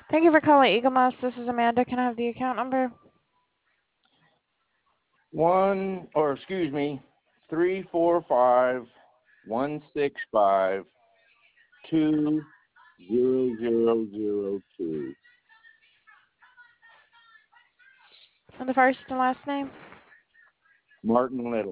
Thank you for calling Eaglemouse. This is Amanda. Can I have the account number? 345-165-20002. And the first and last name? Martin Little.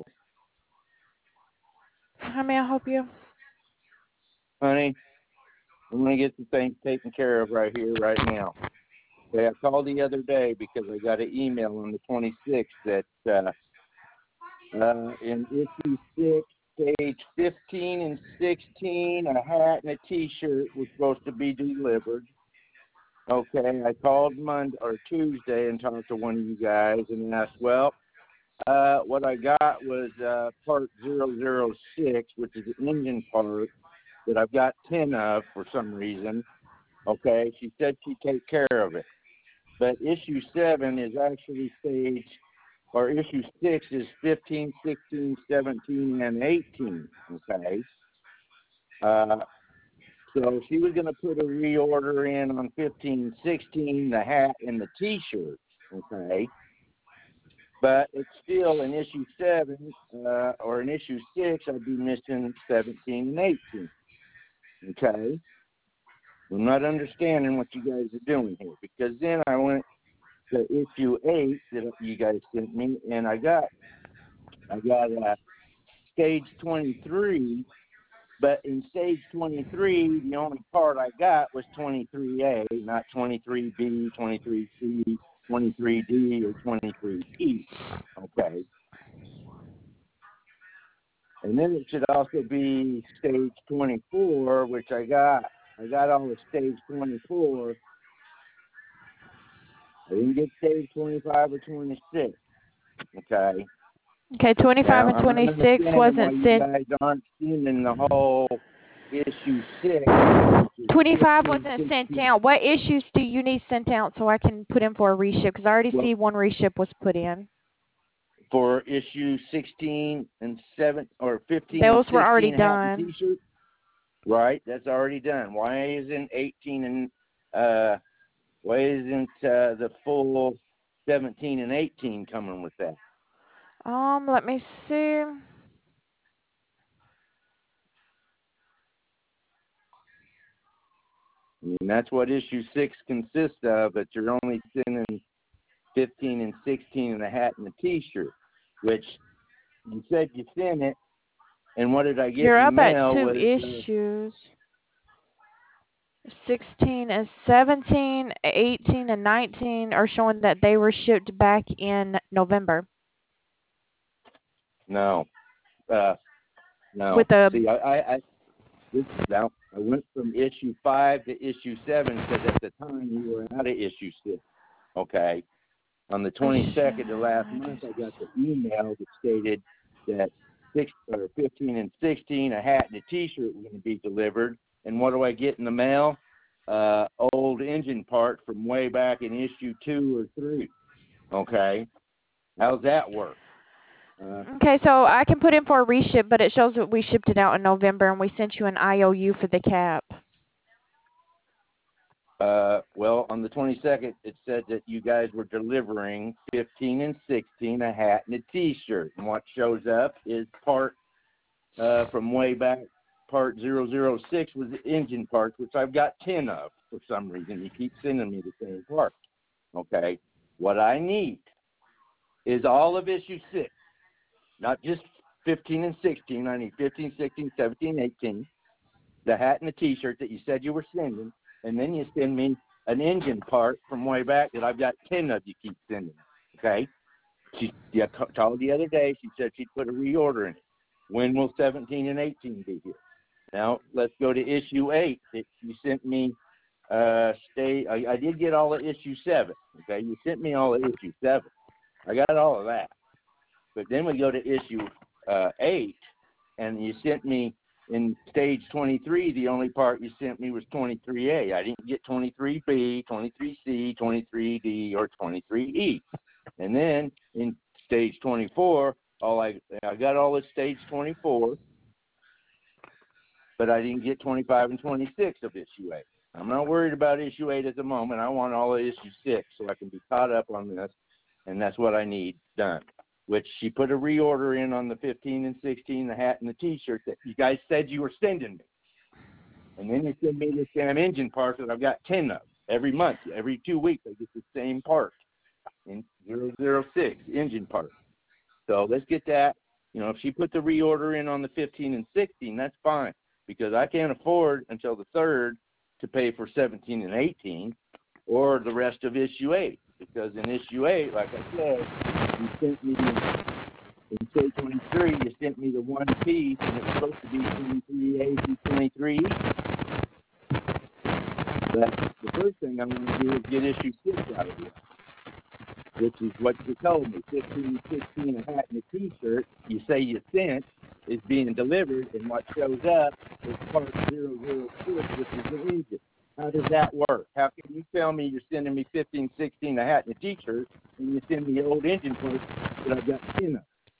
How may I help you? Honey, I'm going to get the thing taken care of right here, right now. Okay, I called the other day because I got an email on the 26th that in issue 6, page 15 and 16, a hat and a T-shirt was supposed to be delivered. Okay, I called Monday or Tuesday and talked to one of you guys and asked, well, what I got was part 006, which is an engine part that I've got 10 of for some reason. Okay, she said she'd take care of it. But issue 7 is actually staged, or issue 6 is 15, 16, 17, and 18, okay? So she was going to put a reorder in on 15, 16, the hat, and the T-shirts, okay? But it's still in issue 7, or in issue 6, I'd be missing 17 and 18, okay? I'm not understanding what you guys are doing here, because then I went to issue 8 that you guys sent me, and I got stage 23, but in stage 23, the only part I got was 23A, not 23B, 23C, 23D, or 23E. Okay. And then it should also be stage 24, which I got. I got all of stage 24. I didn't get stage 25 or 26. Okay. Okay, 25 Now, and I'm not 26 understanding why wasn't you sent. guys aren't sending the whole issue 6, which is 25 15, wasn't sent 16. out. What issues do you need sent out so I can put in for a reship? Because I already Well, see one reship was put in. for issue 16 and 7, or 15 and Those were already 16, a hat and done. T-shirt. Right, that's already done. Why isn't 18 and why isn't the full 17 and 18 coming with that? Let me see. I mean, that's what issue 6 consists of, but you're only sending 15 and 16 and a hat and a T-shirt, which you said you sent it, and what did I get You're in the up at mail 2 was issues. 16 and 17, 18 and 19 are showing that they were shipped back in November. no. With a See, I went from issue 5 to issue 7 because at the time we were out of issue 6. Okay. On the 22nd of last month, I got the email that stated that 15 and 16, a hat and a T-shirt were going to be delivered. And what do I get in the mail? Old engine part from way back in issue 2 or 3. Okay. How's that work? Okay, so I can put in for a reship, but it shows that we shipped it out in November and we sent you an IOU for the cap. Well, on the 22nd, it said that you guys were delivering 15 and 16, a hat and a T-shirt. And what shows up is part from way back, part 006 was the engine parts, which I've got 10 of for some reason. You keep sending me the same parts. Okay. What I need is all of issue 6, not just 15 and 16. I need 15, 16, 17, 18, the hat and the T-shirt that you said you were sending, and then you send me an engine part from way back that I've got 10 of you keep sending. Okay? She called the other day. She said she'd put a reorder in it. When will 17 and 18 be here? Now, let's go to issue 8 that you sent me. I did get all of issue 7. Okay? You sent me all of issue 7. I got all of that. But then we go to issue 8, and you sent me in stage 23, the only part you sent me was 23A. I didn't get 23B, 23C, 23D, or 23E. And then in stage 24, I got all of stage 24, but I didn't get 25 and 26 of issue 8. I'm not worried about issue 8 at the moment. I want all of issue 6 so I can be caught up on this, and that's what I need done. Which she put a reorder in on the 15 and 16, the hat and the T-shirt that you guys said you were sending me. And then you send me this damn engine part that I've got 10 of. Every month, every 2 weeks, I get the same part in 006 engine part. So let's get that. You know, if she put the reorder in on the 15 and 16, that's fine, because I can't afford until the 3rd to pay for 17 and 18 or the rest of issue 8, because in issue 8, like I said, you sent me in K23, you sent me the one piece, and it's supposed to be 23A through 23E. But the first thing I'm going to do is get issue 6 out of here, which is what you told me, 15, 16, a hat and a T-shirt. You say you sent is being delivered, and what shows up is part 006, which is the engine. How does that work? How can you tell me you're sending me 15, 16, a hat and a T-shirt, and you send me the old engine parts that I've got 10 of?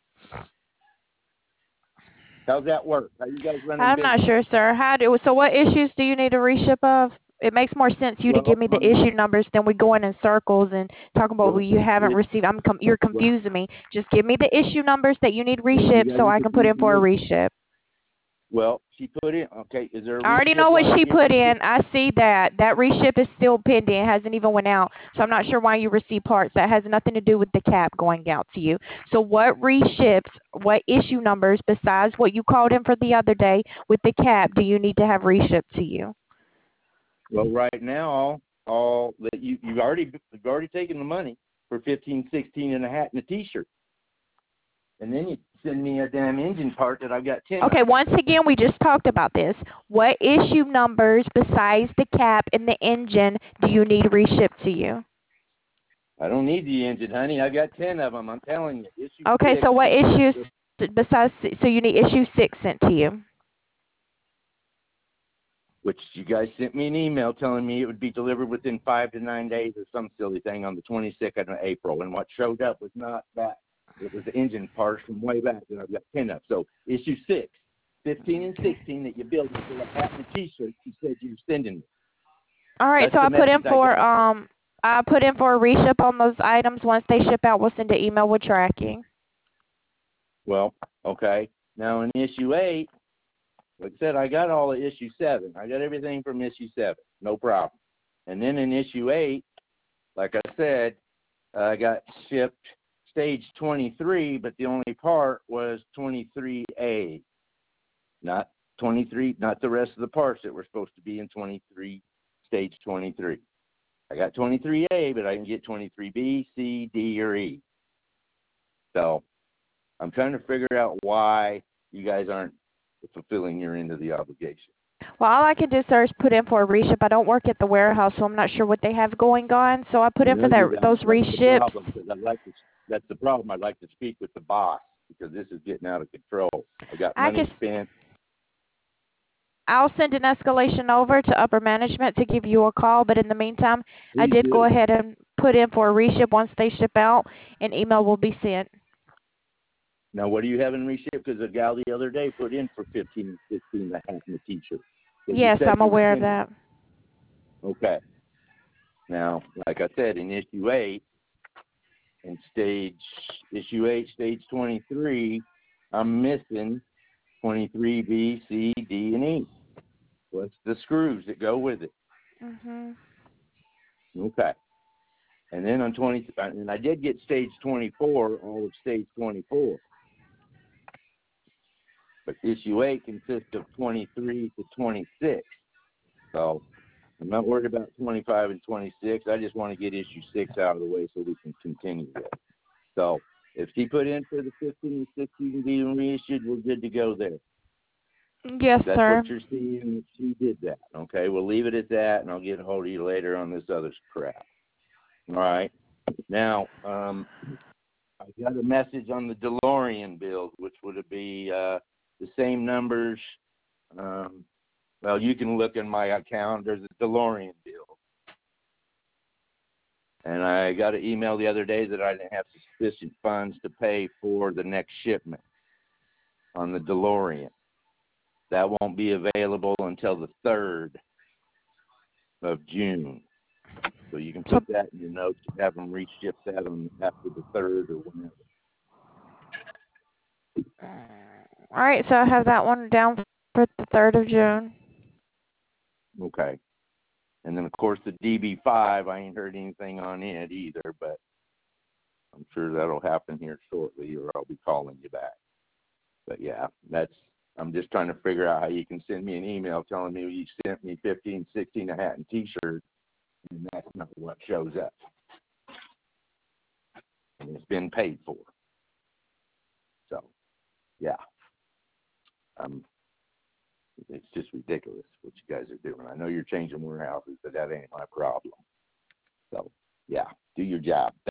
How's that work? How you guys running I'm business? not sure, sir. So what issues do you need a reship of? It makes more sense to give me the issue numbers than we going in circles and talking about what you haven't received. You're confusing me. Just give me the issue numbers that you need reship so I can put in for a reship. Well, she put in, okay, is there a reship? I already know what she put in. I see that. That reship is still pending. It hasn't even went out. So I'm not sure why you received parts. That has nothing to do with the cap going out to you. So what reships, what issue numbers besides what you called in for the other day with the cap do you need to have reshipped to you? Well, right now, all that you've already taken the money for 15, 16, and a hat and a T-shirt. And then you send me a damn engine part that I've got 10 Okay, of. once again, we just talked about this. What issue numbers besides the cap and the engine do you need reshipped to you? I don't need the engine, honey. I've got 10 of them. I'm telling you. Issue Okay, 6, so what issues besides, so you need issue 6 sent to you? Which you guys sent me an email telling me it would be delivered within 5 to 9 days or some silly thing on the 22nd of April. And what showed up was not that. It was the engine parts from way back that I've got 10 of. So issue 6, 15 and 16 that you built for a hat and a T-shirt, you said you were sending me. All right, so I put in for a reship on those items. Once they ship out, we'll send an email with tracking. Well, okay. Now in issue 8, like I said, I got all of issue 7. I got everything from issue 7. No problem. And then in issue 8, like I said, I got shipped stage 23, but the only part was 23A. Not 23, not the rest of the parts that were supposed to be in 23, stage 23. I got 23A, but I didn't get 23B, C, D, or E. So I'm trying to figure out why you guys aren't fulfilling your end of the obligation. Well, all I can do, sir, is put in for a reship. I don't work at the warehouse, so I'm not sure what they have going on. So I put in for those reships. That's the problem. I'd like to speak with the boss because this is getting out of control. I got money spent. I'll send an escalation over to upper management to give you a call. But in the meantime, I did go ahead and put in for a reship. Once they ship out, an email will be sent. Now, what do you have in reship? Because a gal the other day put in for 15 and 16 the hat and the T-shirt. Yes, I'm aware of that. Okay. Now, like I said, in issue 8, in issue 8, stage 23, I'm missing 23B, C, D, and E. What's the screws that go with it? Okay. And then on 20, and I did get stage 24, all of stage 24. But issue 8 consists of 23 to 26. So I'm not worried about 25 and 26. I just want to get issue 6 out of the way so we can continue with it. So if she put in for the 15 and 16 being reissued, we're good to go there. Yes, That's sir. What you're seeing. She did that. Okay, we'll leave it at that, and I'll get a hold of you later on this other crap. All right. Now, I got a message on the DeLorean build, which would be the same numbers. Well, you can look in my account. There's a DeLorean bill. And I got an email the other day that I didn't have sufficient funds to pay for the next shipment on the DeLorean. That won't be available until the 3rd. of June. So you can put that in your notes and have them reship that on after the 3rd or whenever. All right, so I have that one down for the 3rd of June. Okay. And then, of course, the DB5, I ain't heard anything on it either, but I'm sure that'll happen here shortly, or I'll be calling you back. But, yeah, I'm just trying to figure out how you can send me an email telling me you sent me 15, 16, a hat and T-shirt, and that's not what shows up. And it's been paid for. So, yeah. It's just ridiculous what you guys are doing. I know you're changing warehouses, but that ain't my problem. So, yeah, do your job.